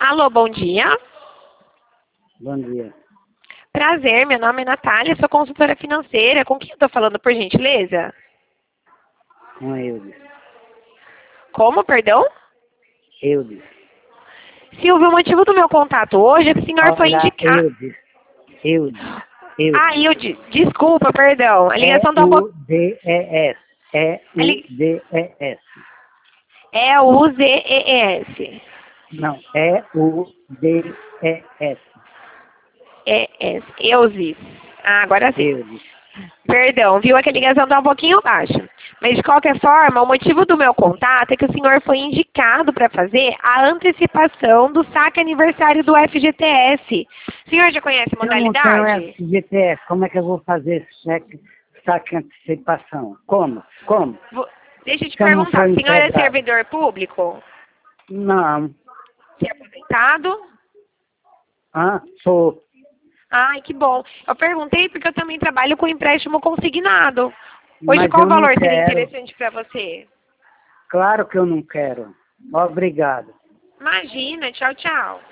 Alô, bom dia. Bom dia. Prazer, meu nome é Natália, sou consultora financeira. Com quem eu estou falando, por gentileza? Com Eudes. Como, perdão? Eudes. Silvio, o motivo do meu contato hoje é que o senhor foi Olha, indicar... Eudes. Ah, desculpa, perdão. A ligação está um pouco... E-U-D-E-S. a li- E-U-D-E-S. É o UZEES. Não, E-U-D-E-S. ES. Eusis. Ah, agora sim. Eudes. Perdão, viu? É que a ligação está um pouquinho baixa. Mas, de qualquer forma, o motivo do meu contato é que o senhor foi indicado para fazer a antecipação do saque aniversário do FGTS. O senhor já conhece a Se eu não tenho modalidade? FGTS, como é que eu vou fazer saque antecipação? Como? Deixa eu te Se eu não sou perguntar, o senhor é empregado? servidor público? Não. Você é aposentado? Sou. Ai, que bom. Eu perguntei porque eu também trabalho com empréstimo consignado. Hoje, Mas qual eu não valor seria quero. interessante para você? Claro que eu não quero. Obrigado. Imagina, tchau, tchau.